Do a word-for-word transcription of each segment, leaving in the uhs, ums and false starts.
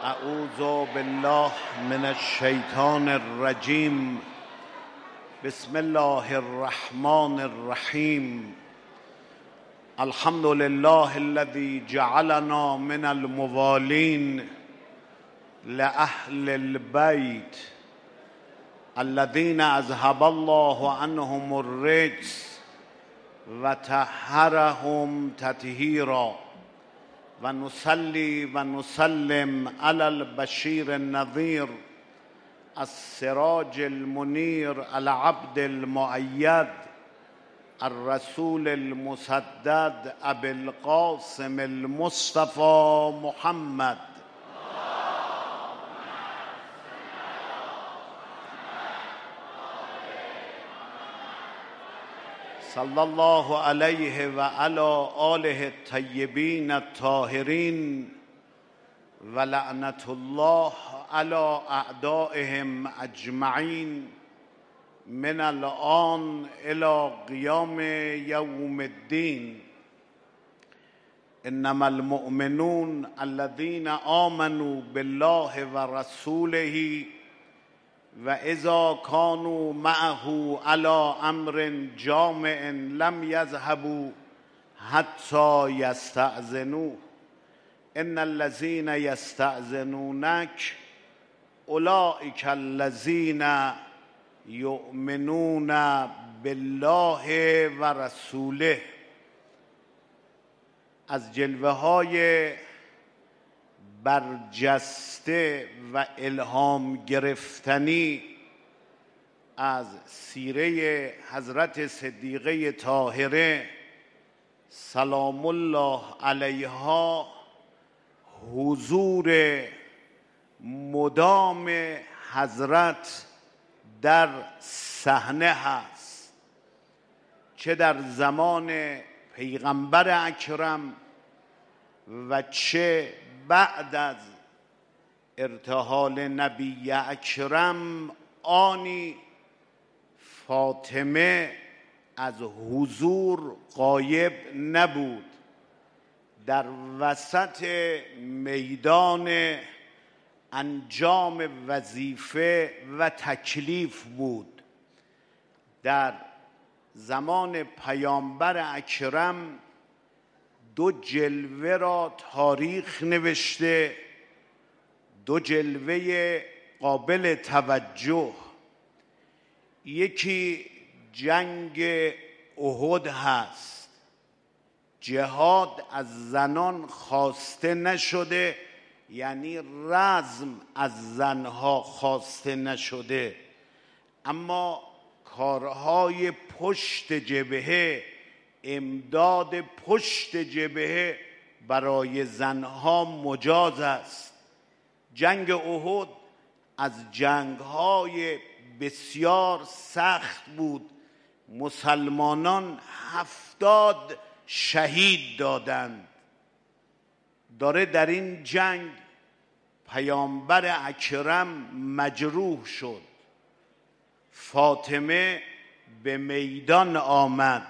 اعوذ بالله من الشیطان الرجیم. بسم الله الرحمن الرحیم. الحمد لله الذي جعلنا من الموالين لأهل البيت الذين أذهب الله عنهم الرجس وطهرهم تطهيرا ونصلي ونسلم على البشير النذير السراج المنير العبد المؤيد الرسول المسدد أبي القاسم المصطفى محمد صلى الله عليه وعلى آله الطيبين الطاهرين ولعنة الله على أعدائهم أجمعين من الآن إلى قيام يوم الدين. إنما المؤمنون الذين آمنوا بالله ورسوله وإذا كانوا معه على أمر جامع لم يذهبوا حتى يستأذنوه إن الذين يستأذنونك أولئك الذين يؤمنون بالله ورسوله. از جلوه های برجسته و الهام گرفتنی از سیره حضرت صدیقه طاهره سلام الله علیها حضور مدام حضرت در صحنه هست، چه در زمان پیغمبر اکرم و چه بعد از ارتحال نبی اکرم. آنی فاطمه از حضور غایب نبود، در وسط میدان انجام وظیفه و تکلیف بود. در زمان پیامبر اکرم دو جلوه را تاریخ نوشته، دو جلوه قابل توجه. یکی جنگ احد هست، جهاد از زنان خواسته نشده، یعنی رزم از زنها خواسته نشده، اما کارهای پشت جبهه، امداد پشت جبهه برای زنها مجاز است. جنگ احد از جنگهای بسیار سخت بود. مسلمانان هفتاد شهید دادند. داره در این جنگ پیامبر اکرم مجروح شد. فاطمه به میدان آمد.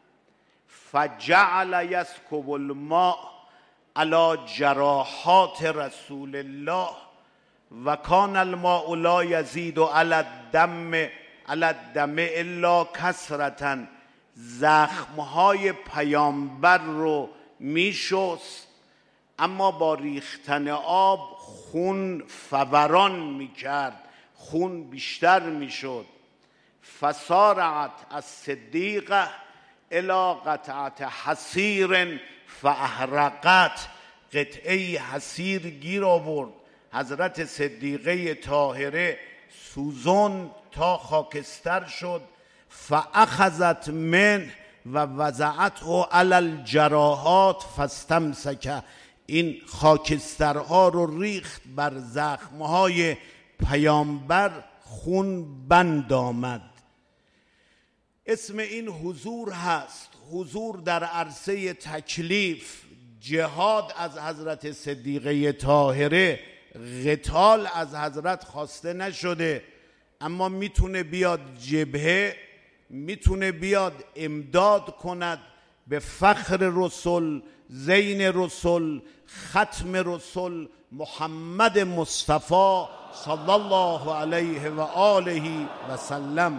فجعل یسکب الماء علی جراحات رسول الله و کان الماء لا یزید علی الدم علی الدم الا کثرة. زخمهای پیامبر رو میشست، اما با ریختن آب خون فوران میکرد، خون بیشتر میشد. فسارعت الصدیقه الی قطعت حصیر فاحرقت. قطعه حصیر گیر آورد. حضرت صدیقه طاهره سوزن تا خاکستر شد. فاخذت من و وضعته علی الجراحات فاستمسک. این خاکسترها رو ریخت بر زخمهای پیامبر، خون بند آمد. اسم این حضور هست، حضور در عرصه تکلیف. جهاد از حضرت صدیقه طاهره، قتال از حضرت خواسته نشده، اما میتونه بیاد جبهه، میتونه بیاد امداد کند، به فخر رسول، زین رسول، ختم رسول محمد مصطفی صلی الله علیه و آله و سلم.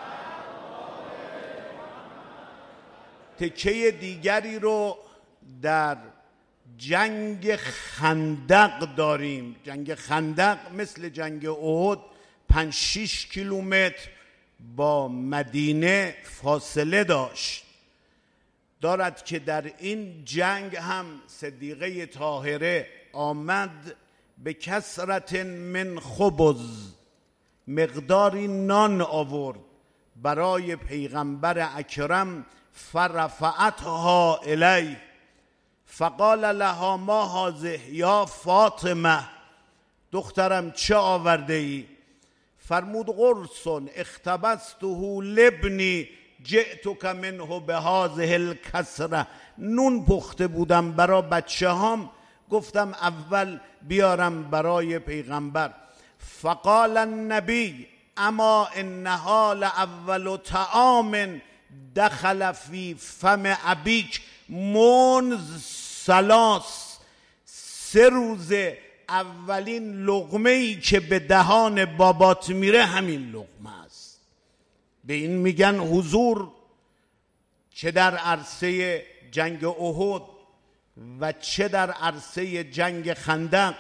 تکه دیگری رو در جنگ خندق داریم. جنگ خندق مثل جنگ احد پنج شش کیلومتر با مدینه فاصله داشت. دارد که در این جنگ هم صدیقه طاهره آمد به کثرت من خبز، مقداری نان آورد برای پیغمبر اکرم، فرفعتها الی فقال لها ما هذه یا فاطمه، دخترم چه آورده ای؟ فرمود قرص اختبسته لبنی جئتک منه به هذه الکسره، نون پخته بودم برای بچه هام، گفتم اول بیارم برای پیغمبر. فقال النبی اما انها لاول طعام دخل فی فم ابیک منذ ثلاث، سه روز اولین لقمه ای که به دهان بابات میره همین لقمه است. به این میگن حضور، چه در عرصه جنگ احد و چه در عرصه جنگ خندق.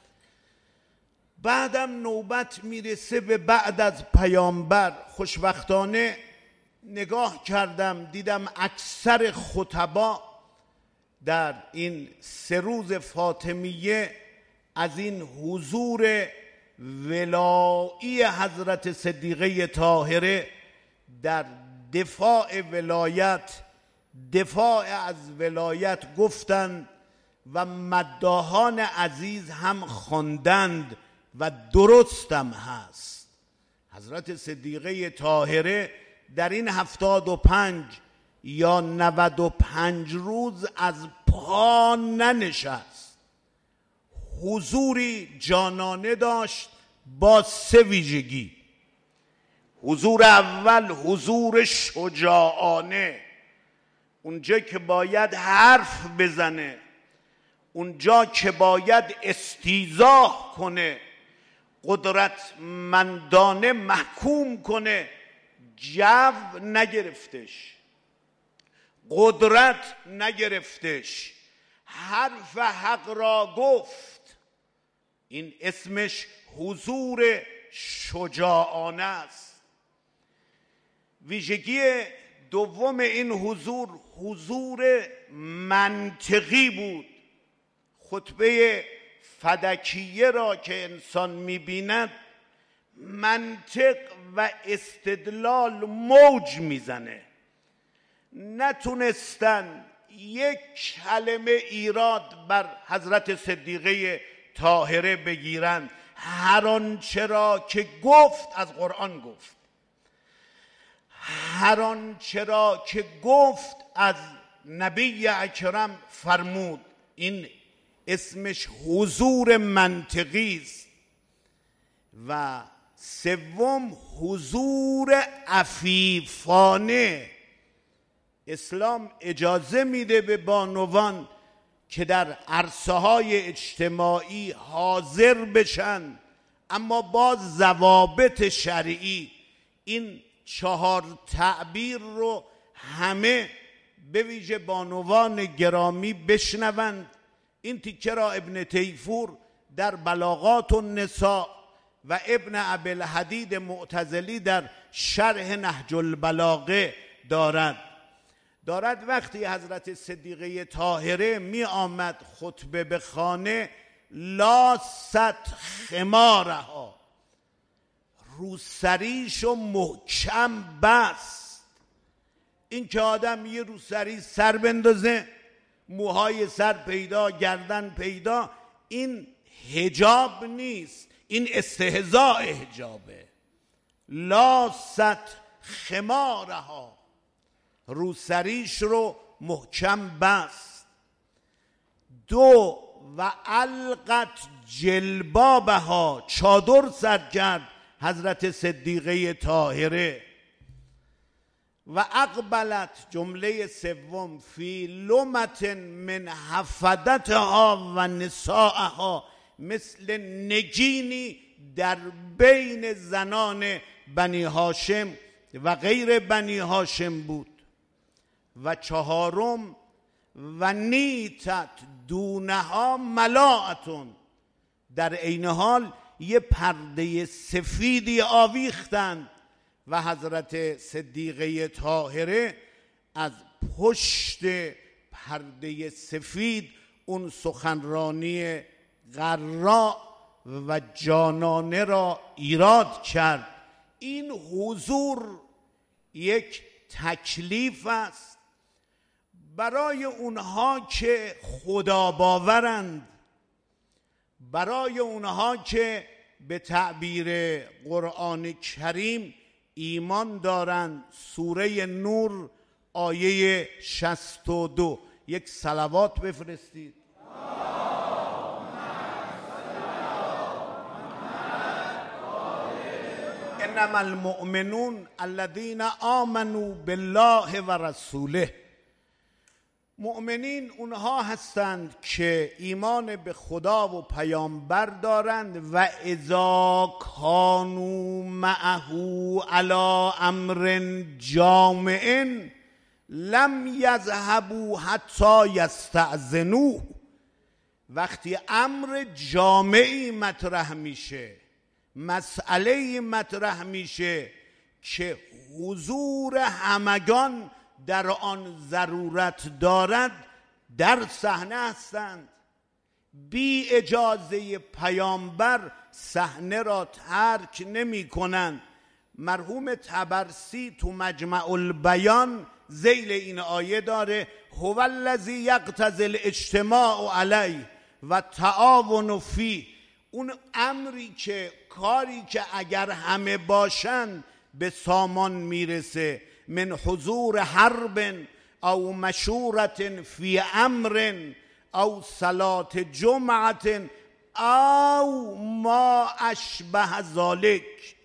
بعدم نوبت میرسه به بعد از پیامبر. خوشبختانه نگاه کردم دیدم اکثر خطبا در این سه روز فاطمیه از این حضور ولایی حضرت صدیقه طاهره در دفاع ولایت، دفاع از ولایت گفتند و مداحان عزیز هم خواندند و درستم هست. حضرت صدیقه طاهره در این هفتاد و پنج یا نود و پنج روز از پا ننشست. حضوری جانانه داشت با سه ویژگی. حضور اول حضور شجاعانه، اونجا که باید حرف بزنه، اونجا که باید استیضاح کنه، قدرتمندانه محکوم کنه، جو نگرفتش، قدرت نگرفتش، حرف حق را گفت. این اسمش حضور شجاعانه است. ویژگی دوم این حضور حضور منطقی بود. خطبه فدکیه را که انسان میبیند منطق و استدلال موج میزنه. نتونستن یک کلمه ایراد بر حضرت صدیقه طاهره بگیرند. هر آنچه را که گفت از قرآن گفت، هر آنچه را که گفت از نبی اکرم فرمود. این اسمش حضور منطقی است. و سوم حضور عفیفانه. اسلام اجازه میده به بانوان که در عرصه های اجتماعی حاضر بشن، اما با ضوابط شرعی. این چهار تعبیر رو همه به ویژه بانوان گرامی بشنوند. این تیکه را ابن تیفور در بلاغات النساء و ابن ابی‌الحدید معتزلی در شرح نهج البلاغه دارد. دارد وقتی حضرت صدیقه طاهره می آمد خطبه به خانه، لاست خمارها، روسریشو محکم بست. این که آدم یه روسری سر بندازه، موهای سر پیدا، گردن پیدا، این حجاب نیست، این استهزاء حجابه. لاست خمارها، روسریش رو محکم بست. دو و القت جلبابها، چادر سر کرد حضرت صدیقه طاهره. و اقبلت جمله سوم فی لمت من حفدتها و نسائها، مثل نگینی در بین زنان بنی هاشم و غیر بنی هاشم بود. و چهارم و نیتت دونها ملاعتون، در عین حال یه پرده سفیدی آویختند و حضرت صدیقه طاهره از پشت پرده سفید اون سخنرانی غراء و جانانه را ایراد کرد. این حضور یک تکلیف است برای اونها که خدا باورند، برای اونها که به تعبیر قرآن کریم ایمان دارند. سوره نور آیه شصت و دو. یک صلوات بفرستید. انما المؤمنون الذين آمنوا بالله و رسوله. مؤمنین اونها هستند که ایمان به خدا و پیامبر دارند و اذا کانوا معه علی امر جامع لم یذهبوا حتی یستأذنوه. وقتی امر جامعی مطرح میشه، مسئله مطرح میشه که حضور همگان در آن ضرورت دارد، در صحنه هستند. بی اجازه پیامبر صحنه را ترک نمی کنند. مرحوم طبرسی تو مجمع البیان ذیل این آیه داره هو الذی یقتضی الاجتماع علیه و تعاون فیه. اون امری که کاری که اگر همه باشند به سامان میرسه، من حضور حرب او مشورت فی امر او صلات جمعت او ما اشبه ذالک.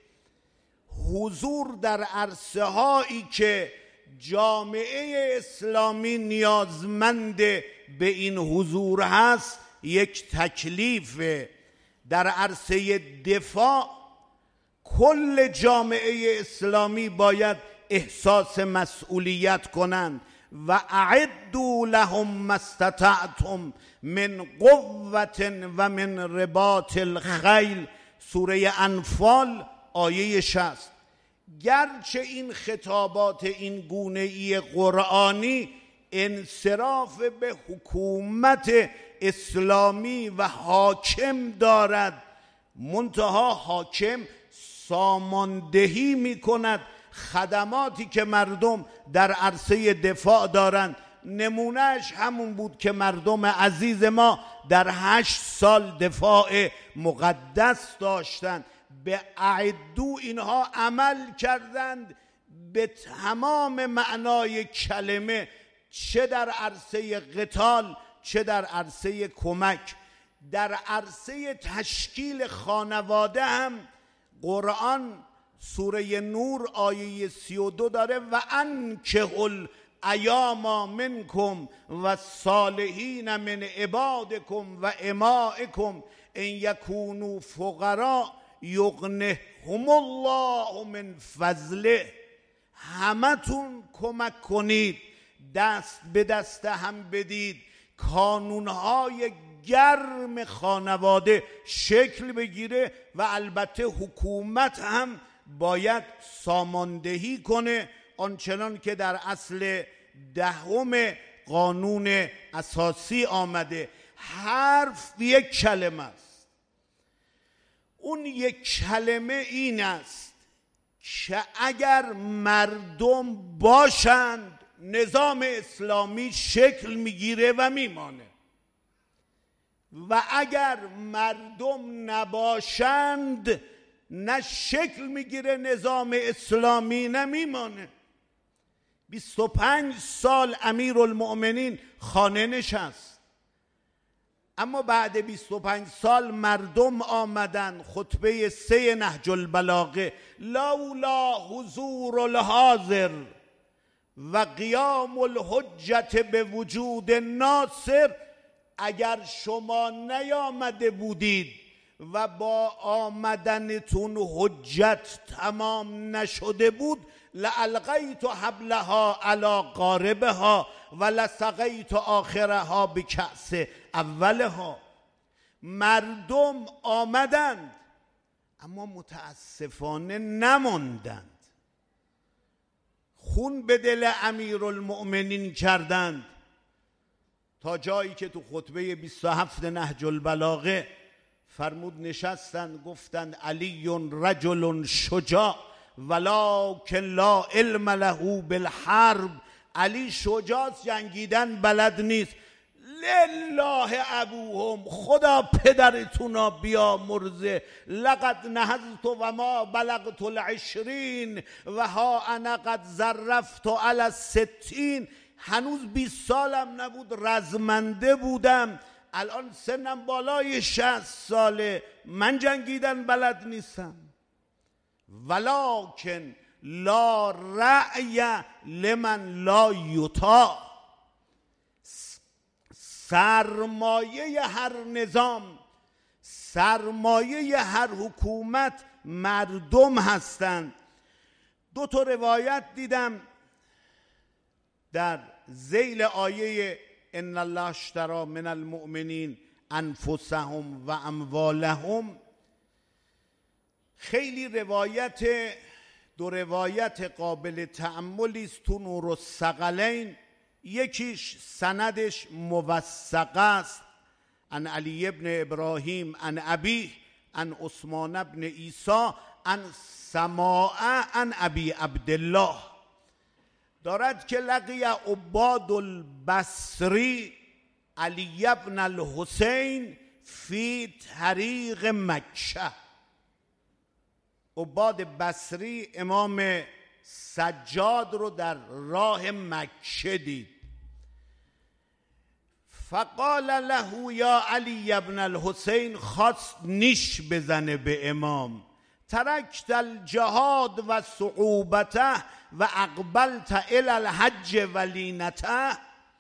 حضور در عرصه هایی که جامعه اسلامی نیازمند به این حضور هست یک تکلیفه. در عرصه دفاع کل جامعه اسلامی باید احساس مسئولیت کنند. و اعدوا لهم ما استطعتم من قوة و من رباط الخیل، سوره انفال آیه شصت. گرچه این خطابات این گونه ای قرآنی انصراف به حکومت اسلامی و حاکم دارد، منتها حاکم ساماندهی می کند خدماتی که مردم در عرصه دفاع دارند. نمونهش همون بود که مردم عزیز ما در هشت سال دفاع مقدس داشتند. به اعدو اینها عمل کردند به تمام معنای کلمه، چه در عرصه قتال چه در عرصه کمک. در عرصه تشکیل خانواده هم قرآن سوره نور آیه سی و دو داره و انکحوا الایام منکم و صالحین من عبادکم و امائکم ان یکونوا فقراء یغنهم الله من فضله. همتون کمک کنید، دست به دست هم بدید، کانونهای گرم خانواده شکل بگیره و البته حکومت هم باید ساماندهی کنه آنچنان که در اصل دهم قانون اساسی آمده. حرف یک کلمه است. اون یک کلمه این است که اگر مردم باشند نظام اسلامی شکل میگیره و میمانه، و اگر مردم نباشند نه شکل میگیره نظام اسلامی نه میمانه. بیست و پنج سال امیرالمؤمنین خانه نشست، اما بعد بیست و پنج سال مردم آمدن. خطبه سه نهج البلاغه لولا حضور الحاضر و قیام الحجت به وجود ناصر، اگر شما نیامده بودید و با آمدنتون حجت تمام نشده بود، لالقیت حبلها علی قاربها و لسقیت آخرها بکأس اولها. مردم آمدند اما متاسفانه نماندند، خون به دل امیرالمؤمنین کردند، تا جایی که تو خطبه بیست و هفت نهج البلاغه فرمود نشستند گفتند علی رجل شجاع ولکن لا علم له بالحرب. علی شجاع، جنگیدن بلد نیست. لله ابوهم، خدا پدرتونا بیامرزه. لقد نهضت و ما بلغت العشرین و ها انا قد ظرفت علی الستین. هنوز بیست سالم نبود رزمنده بودم، الان سنم بالای شصت ساله، من جنگیدن بلد نیستم. ولکن لا رأی لمن لا یطاع. سرمایه هر نظام، سرمایه هر حکومت مردم هستند. دو تا روایت دیدم در ذیل آیه ان الله اشتری من المؤمنین انفسهم و اموالهم. خیلی روایت، دو روایت قابل تأملی است تو نور الثقلین. یکیش سندش موثق است، عن علی ابن ابراهیم عن ابی عن عثمان ابن عیسی عن سماعه عن ابی عبدالله، دارد که لقی عباد البصری علی ابن الحسین فی طریق مکه. عباد بصری امام سجاد رو در راه مکه دید. فقال له یا علی ابن الحسین، خواست نیش بزنه به امام، ترکت الجهاد و صعوبته و اقبلت الی الحج ولینته.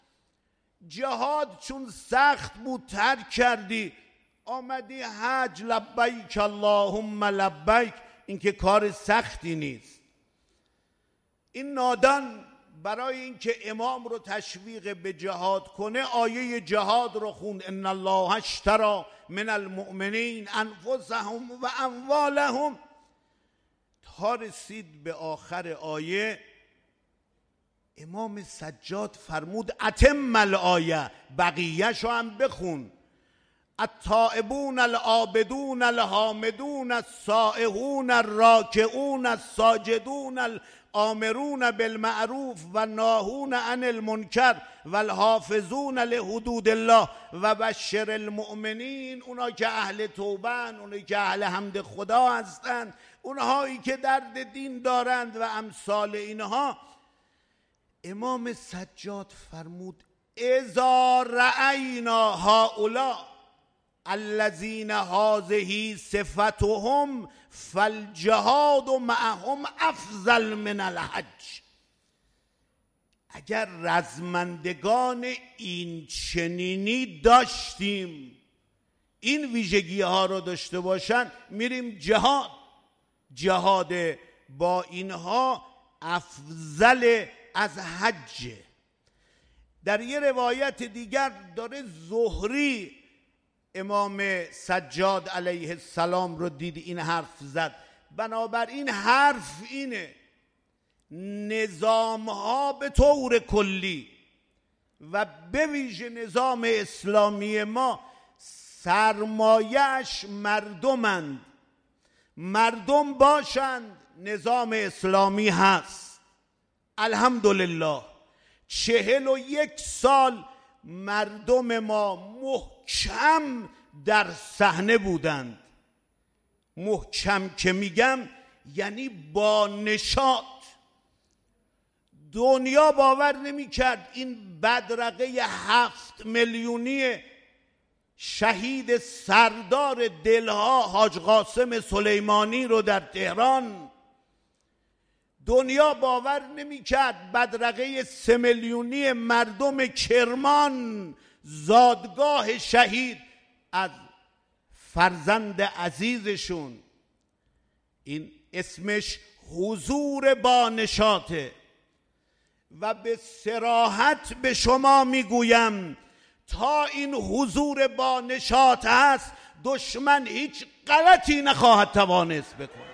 جهاد چون سخت بود ترک کردی، آمدی حج. لبیک اللهم لبیک، این که کار سختی نیست. این نادان برای اینکه امام رو تشویق به جهاد کنه آیه جهاد رو خوند، ان الله اشتری من المؤمنین انفسهم و اموالهم، تا رسید به آخر آیه. امام سجاد فرمود اتم الآیه، بقیه‌شو هم بخون. التائبون العابدون الحامدون السائحون الراکعون الساجدون الآمرون بالمعروف و ناهون عن المنکر والحافظون لحدود الله و بشر المؤمنین. اونا که اهل توبن، اونا که اهل حمد خدا هستند، اونهایی که درد دین دارند و امثال اینها. امام سجاد فرمود اذا رأینا هؤلاء الذین هذه صفتهم فالجهاد معهم افضل من الحج. اگر رزمندگان این چنینی داشتیم، این ویژگی ها رو داشته باشن، میریم جهاد. جهاد با اینها افضل از حج. در یه روایت دیگر داره زهری امام سجاد علیه السلام رو دید این حرف زد. بنابراین حرف اینه نظام ها به طور کلی و به ویژه نظام اسلامی ما سرمایه‌اش مردمند. مردم باشند نظام اسلامی هست. الحمدلله چهل و یک سال مردم ما محکم در صحنه بودند. محکم که میگم یعنی با نشاط. دنیا باور نمی کرد این بدرقه هفت میلیونی شهید سردار دلها حاج قاسم سلیمانی رو در تهران دنیا باور نمی‌کرد بدرقه سه میلیونی مردم کرمان، زادگاه شهید از فرزند عزیزشون، این اسمش حضور با نشاطه و به صراحت به شما میگویم تا این حضور با نشاط هست دشمن هیچ غلطی نخواهد توانست بکنه.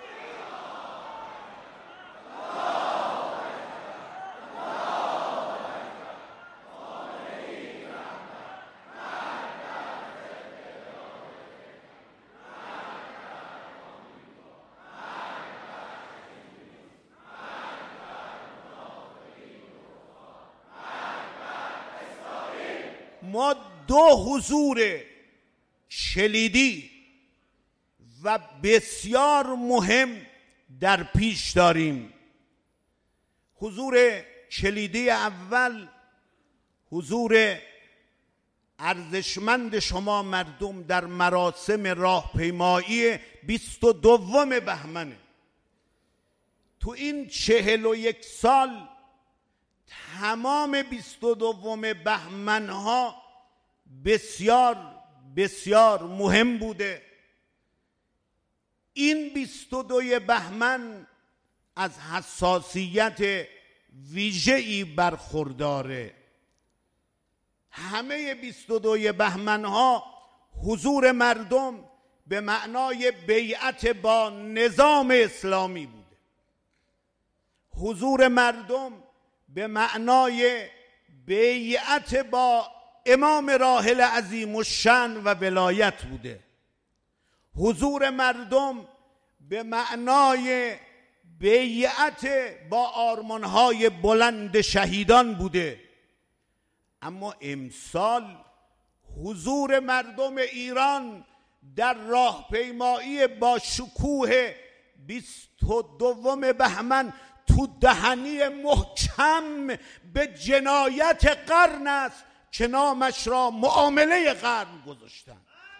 ما دو حضور کلیدی و بسیار مهم در پیش داریم. حضور کلیدی اول حضور ارزشمند شما مردم در مراسم راهپیمایی بیست و دوم بهمنه. تو این چهل و یک سال تمام بیست و دوم بهمن ها بسیار بسیار مهم بوده. این بیست و دوی بهمن از حساسیت ویژه‌ای برخورداره. همه بیست و دوی بهمن ها حضور مردم به معنای بیعت با نظام اسلامی بوده. حضور مردم به معنای بیعت با امام راحل عظیم الشأن و ولایت بوده. حضور مردم به معنای بیعت با آرمانهای بلند شهیدان بوده. اما امسال حضور مردم ایران در راهپیمایی با شکوه بیست و دوم بهمن تو دهنی محکم به جنایت قرن است که نامش را معامله قرن گذاشتن.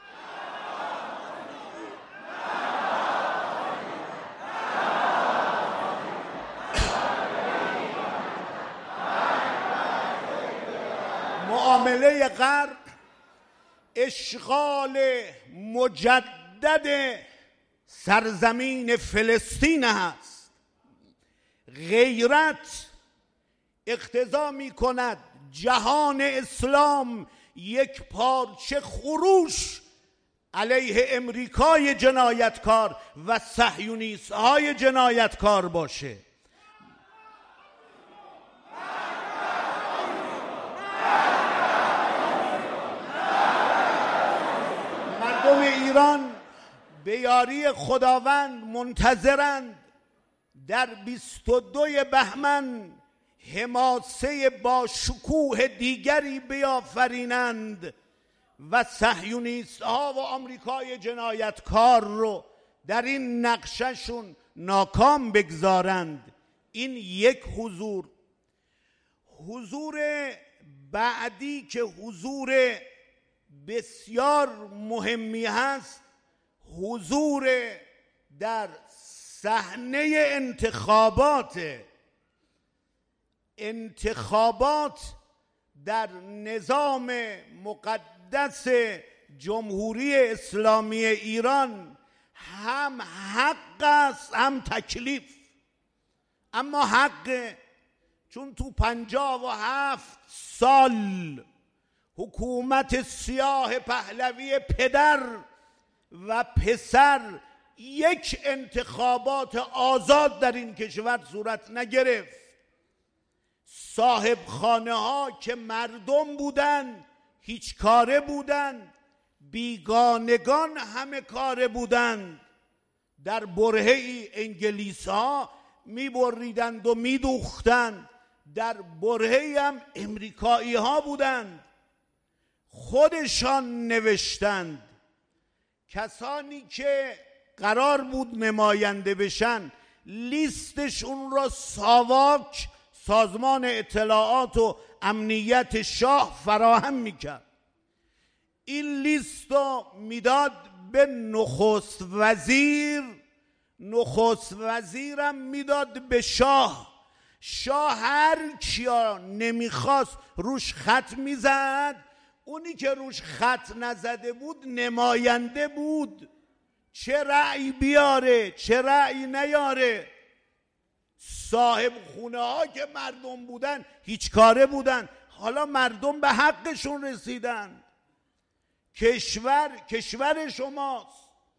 معامله قرن اشغال مجدد سرزمین فلسطین هست. غیرت اقتضا می کند جهان اسلام یک پارچه خروش علیه امریکای جنایتکار و صهیونیست های جنایتکار باشه. مردم ایران به یاری خداوند منتظرند در بیست و دوی بهمن حماسه با شکوه دیگری بیافرینند و صهیونیست ها و آمریکای جنایتکار رو در این نقششون ناکام بگذارند. این یک حضور. حضور بعدی که حضور بسیار مهمی هست، حضور در صحنه انتخابات انتخابات در نظام مقدس جمهوری اسلامی ایران هم حق است هم تکلیف. اما حق، چون تو پنجاه و هفت سال حکومت سیاه پهلوی پدر و پسر یک انتخابات آزاد در این کشور صورت نگرفت. صاحب خانه ها که مردم بودن هیچ کاره بودن، بیگانگان همه کاره بودند. در برهه‌ای انگلیس ها می بریدند و می دوختند، در برهه‌ای هم امریکایی ها بودند. خودشان نوشتند کسانی که قرار بود نماینده بشن لیستشون را ساواک سازمان اطلاعات و امنیت شاه فراهم میکرد. این لیست رو میداد به نخست وزیر نخست وزیرم میداد به شاه. شاه هر کیا نمیخواست روش خط میزد، اونی که روش خط نزده بود نماینده بود، چه رأی بیاره چه رأی نیاره. صاحب خونه ها که مردم بودن هیچ کاره بودن، حالا مردم به حقشون رسیدن. کشور کشور شماست.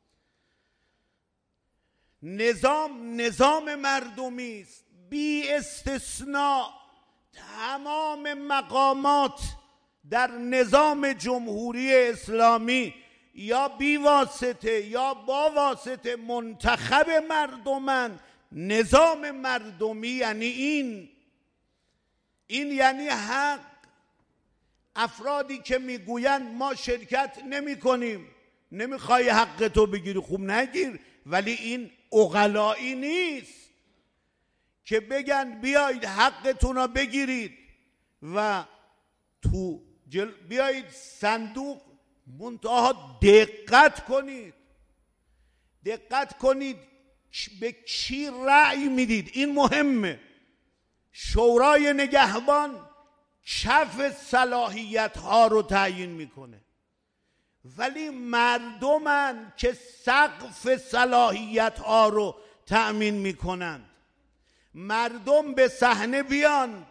نظام نظام مردمی است بی استثناء. تمام مقامات در نظام جمهوری اسلامی یا بی واسطه یا با واسطه منتخب مردمن. نظام مردمی یعنی این این یعنی حق. افرادی که میگویند ما شرکت نمی کنیم، نمیخوای حق تو بگیری، خوب نگیر، ولی این عقلایی نیست که بگن بیایید حقتون رو بگیرید و تو جل... بیایید صندوق. منتها دقت کنید دقت کنید به کی رأی میدید. این مهمه. شورای نگهبان کف صلاحیت ها رو تعیین میکنه، ولی مردمن که سقف صلاحیت ها رو تأمین میکنند. مردم به صحنه بیان،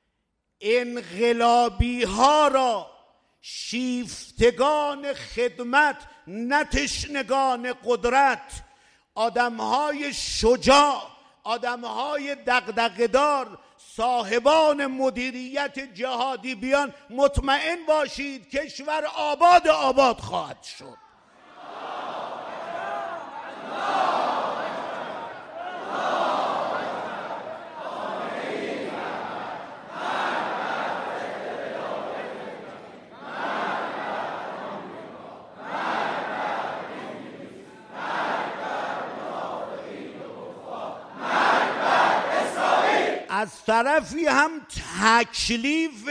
انقلابی ها را، شیفتگان خدمت نه تشنگان قدرت، آدمهای شجاع، آدمهای دغدغه‌دار، صاحبان مدیریت جهادی بیان، مطمئن باشید کشور آباد آباد خواهد شد. از طرفی هم تکلیف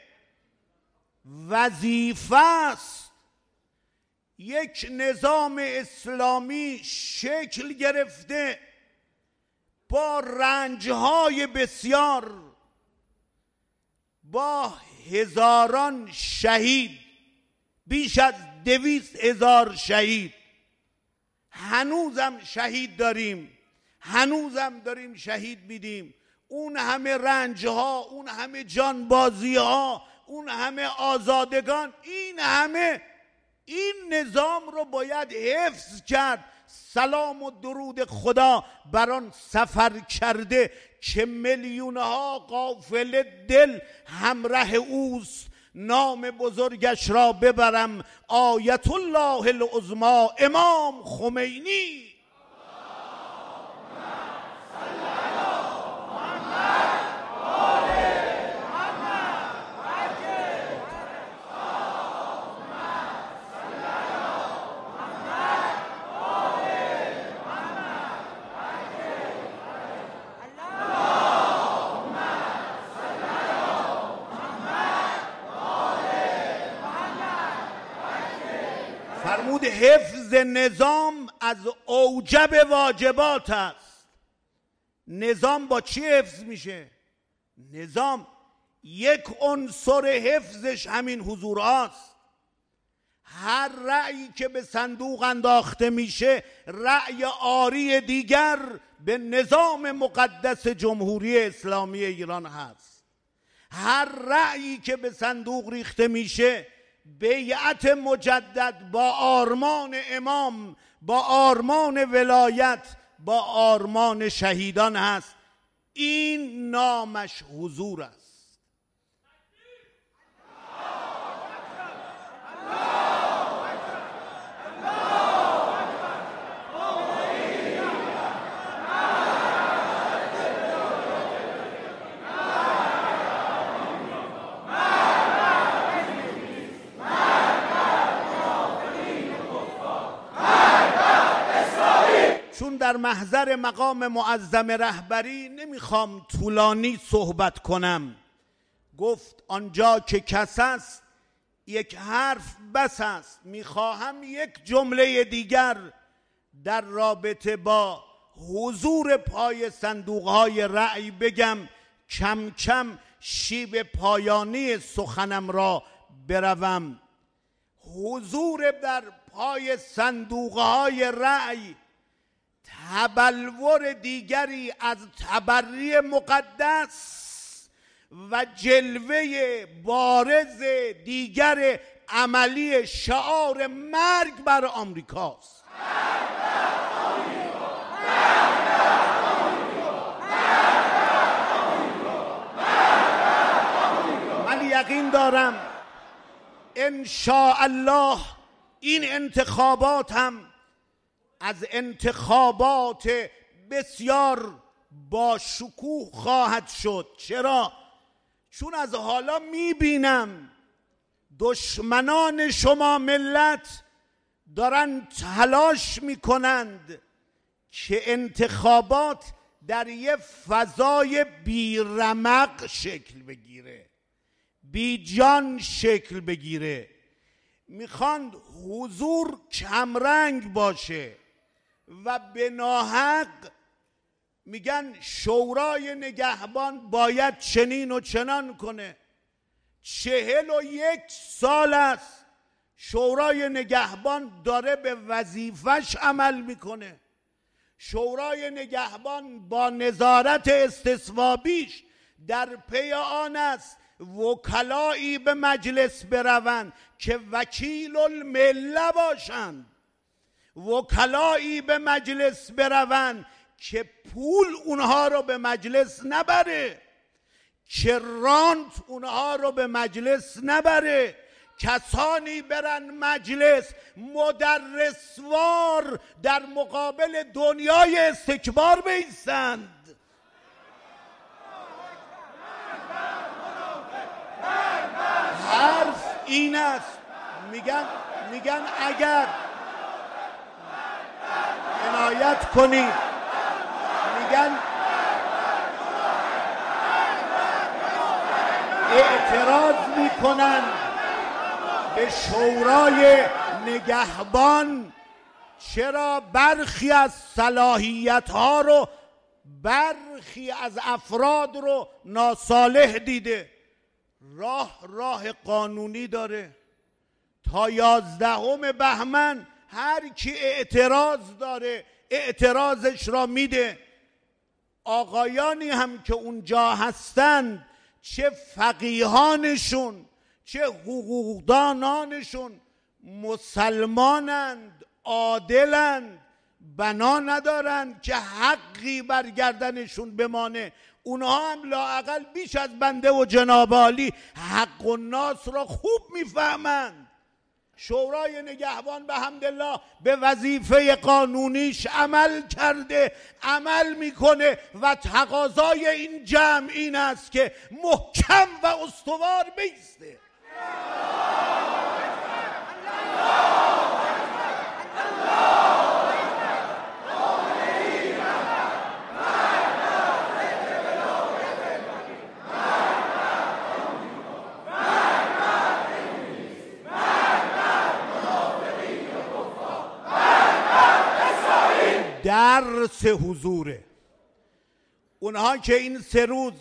وظیفه است. یک نظام اسلامی شکل گرفته با رنجهای بسیار، با هزاران شهید، بیش از دویست هزار شهید. هنوزم شهید داریم، هنوزم داریم شهید میدیم. اون همه رنج ها، اون همه جانبازی ها، اون همه آزادگان، این همه این نظام رو باید حفظ کرد. سلام و درود خدا بر آن سفر کرده که میلیون ها قافله دل همراه اوست. نام بزرگش را ببرم، آیت الله العظمی امام خمینی. فرمود حفظ نظام از اوجب واجبات است. نظام با چی حفظ میشه؟ نظام یک عنصر حفظش همین حضور است. هر رأیی که به صندوق انداخته میشه رأی آری دیگر به نظام مقدس جمهوری اسلامی ایران هست. هر رأیی که به صندوق ریخته میشه بیعت مجدد با آرمان امام، با آرمان ولایت، با آرمان شهیدان هست. این نامش حضور است. چون در محضر مقام معظم رهبری نمیخوام طولانی صحبت کنم. گفت آنجا که کس است یک حرف بس است. میخواهم یک جمله دیگر در رابطه با حضور پای صندوقهای رأی بگم کم کم شیب پایانی سخنم را بروم. حضور در پای صندوقهای رأی تبلور دیگری از تبری مقدس و جلوه بارز دیگر عملی شعار مرگ بر آمریکاست. من یقین دارم ان شاء الله این انتخابات هم از انتخابات بسیار با شکوه خواهد شد. چرا؟ چون از حالا میبینم دشمنان شما ملت دارن تلاش میکنند که انتخابات در یه فضای بیرمق شکل بگیره، بی جان شکل بگیره. میخواند حضور کمرنگ باشه و به ناحق میگن شورای نگهبان باید چنین و چنان کنه. چهل و یک سال است شورای نگهبان داره به وظیفش عمل میکنه. شورای نگهبان با نظارت استصوابیش در پی آن است وکلایی به مجلس بروند که وکیل المله باشند، وکلایی به مجلس بروند که پول اونها رو به مجلس نبره، که رانت اونها رو به مجلس نبره. کسانی برن مجلس مدرسوار در مقابل دنیای استکبار بایستند. حرف این است، میگن میگن اگر عنایت کنید، میگن اعتراض میکنن به شورای نگهبان چرا برخی از صلاحیت ها رو برخی از افراد رو ناصالح دیده. راه راه قانونی داره. تا یازدهم بهمن هر کی اعتراض داره اعتراضش را میده. آقایانی هم که اونجا هستند، چه فقیهانشون چه حقوقدانانشون مسلمانند، عادلند، بنا ندارند که حقی بر گردنشون بمانه. اونها هم لااقل بیش از بنده و جناب عالی حق الناس را خوب میفهمند. شورای نگهبان به حمدالله به وظیفه قانونیش عمل کرده، عمل میکنه و تقاضای این جمع این است که محکم و استوار بایسته. درس حضوره. اونها که این سه روز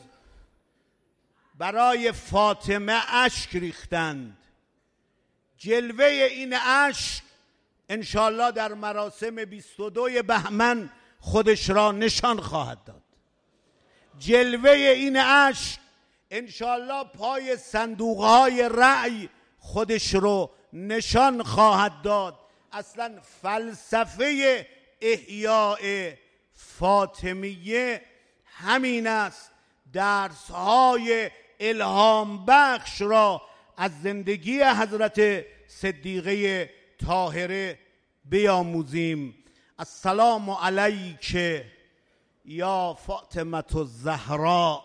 برای فاطمه اشک ریختند، جلوه این اشک انشالله در مراسم بیست و دو بهمن خودش را نشان خواهد داد. جلوه این اشک انشالله پای صندوقهای رأی خودش رو نشان خواهد داد. اصلا فلسفه احیاء فاطمیه همین است، درسهای الهام بخش را از زندگی حضرت صدیقه طاهره بیاموزیم. السلام علیک یا فاطمه الزهراء.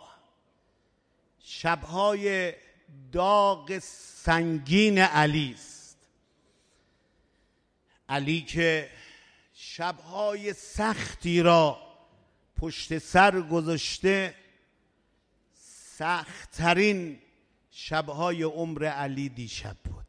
شبهای داغ سنگین علی است. علی که شبهای سختی را پشت سر گذاشته، سخت‌ترین شبهای عمر علی دیشب بود.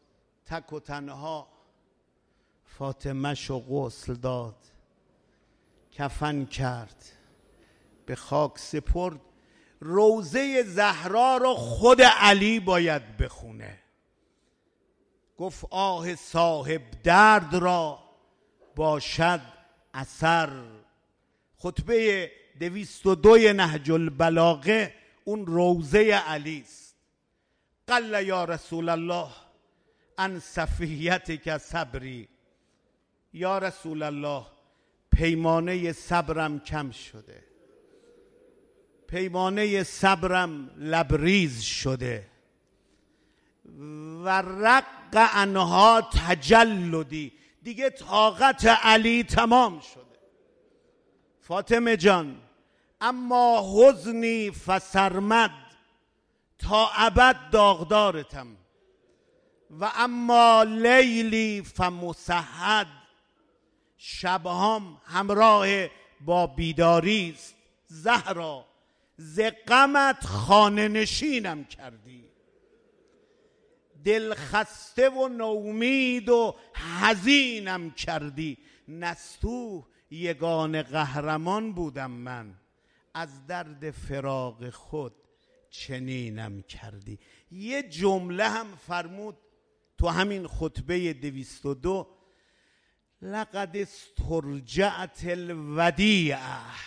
تک و تنها فاطمه شو غسل داد، کفن کرد، به خاک سپرد. روضه زهرا رو خود علی باید بخونه. گفت آه صاحب درد را باشد اثر. خطبه دویست و دو نهج البلاغه اون روضه علی است. قل یا رسول الله ان صفیتک صبری. یا رسول الله پیمانه صبرم کم شده، پیمانه صبرم لبریز شده. و رق عنها تجلدی، دیگه طاقت علی تمام شده. فاطمه جان اما حزنی فسرمد، تا ابد داغدارتم. و اما لیلی فمسحد، شبهام همراه با بیداری است. زهرا ز غمت خانه نشینم کردی، دل خسته و نومید و حزینم کردی. نستوه یگان قهرمان بودم من، از درد فراق خود چنینم کردی. یه جمله هم فرمود تو همین خطبه دویست و دو، لقد استرجعت الودیعه.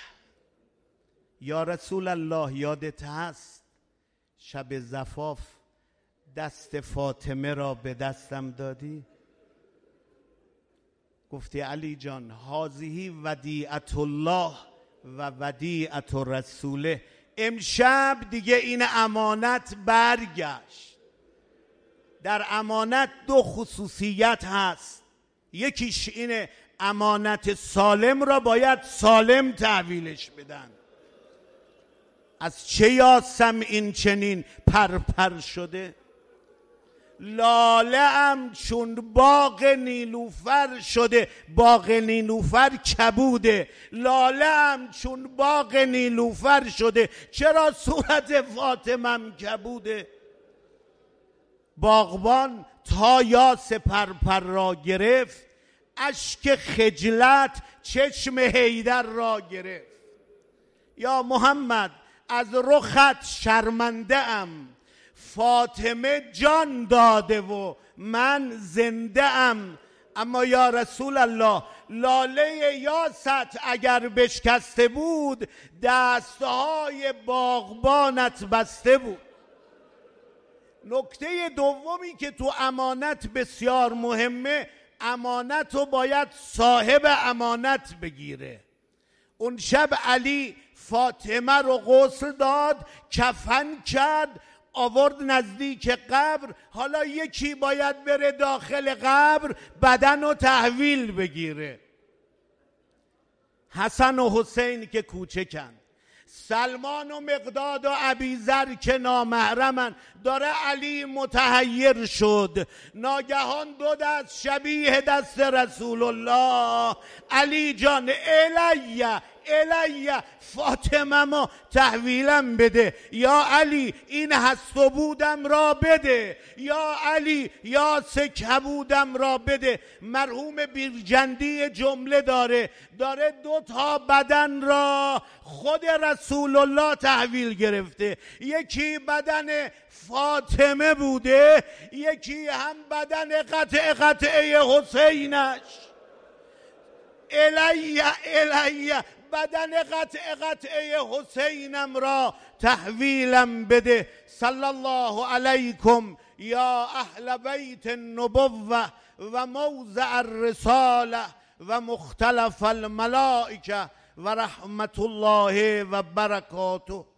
یا رسول الله یادت هست شب زفاف دست فاطمه را به دستم دادی؟ گفتی علی جان هذه ودیعت الله و ودیعت رسوله. امشب دیگه این امانت برگشت. در امانت دو خصوصیت هست، یکیش اینه امانت سالم را باید سالم تحویلش بدن. از چه یاسم این چنین پرپر شده؟ لاله ام چون باغ نیلوفر شده. باغ نیلوفر کبوده، لاله ام چون باغ نیلوفر شده. چرا صورت فاطمم کبوده؟ باغبان تا یاس پرپر را گرفت، اشک خجلت چشم حیدر را گرفت. یا محمد از رخت شرمنده ام، فاطمه جان داده و من زنده ام. اما یا رسول الله لاله یاست اگر بشکسته بود، دستهای باغبانت بسته بود. نکته دومی که تو امانت بسیار مهمه، امانت رو باید صاحب امانت بگیره. اون شب علی فاطمه رو غسل داد، کفن کرد، آورد نزدیک قبر. حالا یکی باید بره داخل قبر بدن رو تحویل بگیره. حسن و حسین که کوچکن، سلمان و مقداد و ابیذر که نامحرمن. داره علی متحیر شد، ناگهان دو دست شبیه دست رسول الله. علی جان الیه الیه، فاطمه ما تحویلم بده. یا علی این هست و بودم را بده. یا علی یا کبودم را بده. مرحوم بیرجندی جمله داره داره دو تا بدن را خود رسول الله تحویل گرفته. یکی بدن فاطمه بوده، یکی هم بدن قطع قطعه حسینش. الیه الیه، بدن قطع قطعه حسینم را تحویلم بده. صلی الله علیکم یا اهل بیت النبوه و موضع الرساله و مختلف الملائکه و رحمت الله و برکاته.